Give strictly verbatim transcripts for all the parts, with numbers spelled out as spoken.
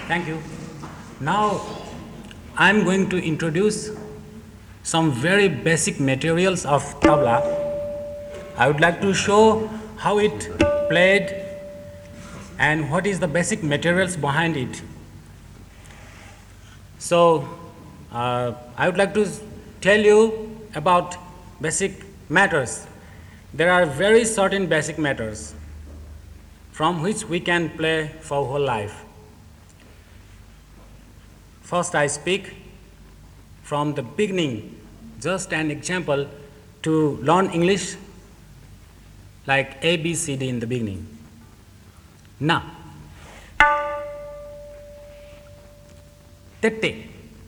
Thank you. Now I'm going to introduce some very basic materials of tabla. I would like to show how it played and what is the basic materials behind it. So uh, I would like to tell you about basic matters. There are very certain basic matters from which we can play for whole life. First, I speak from the beginning, just an example to learn English like A, B, C, D in the beginning. Na, tete,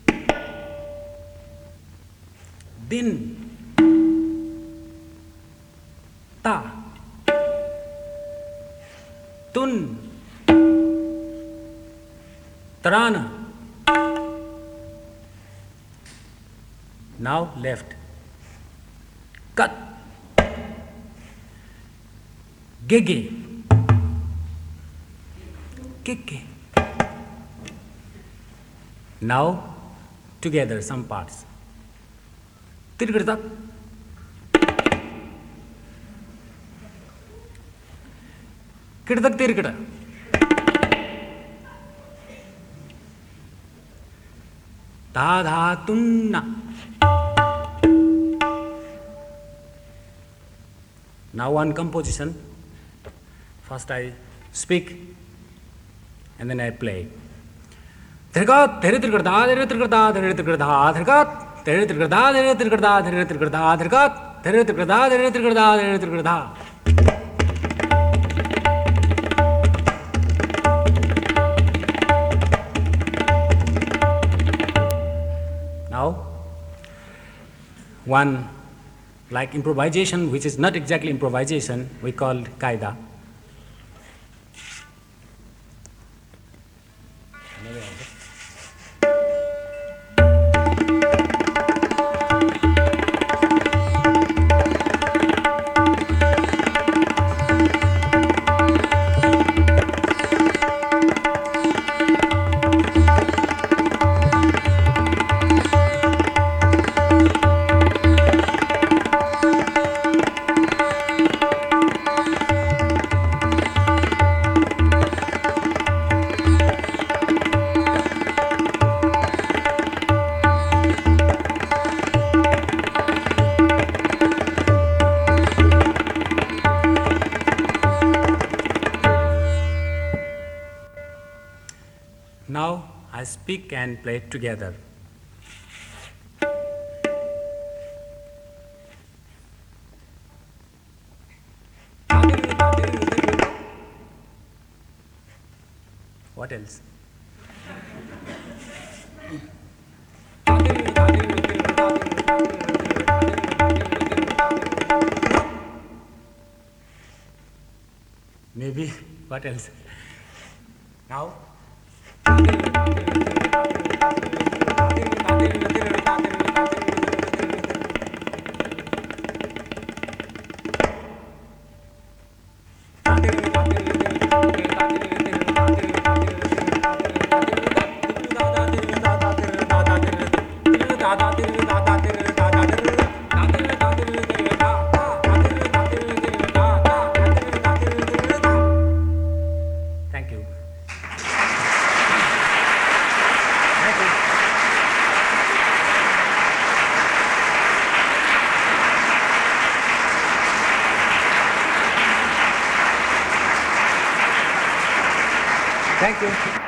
din, ta, tun, tarana. Now left. Cut. Gege. Keke. Now together some parts. Tirgirta. Kirtak tirgirta. Ta dha tunna. Now one composition. First I speak and then I play. Dhirgat, dhiri dhirgada, dhiri dhirgada, dhiri dhirgada, dhirgat, dhiri dhirgada, dhiri dhirgada, dhiri dhirgada, dhirgat, dhiri dhirgada, dhiri dhirgada, dhiri dhirgada. Now one like improvisation, which is not exactly improvisation, we call kaida. Now I speak and play together. What else? Maybe what else? Now thank you. Thank you.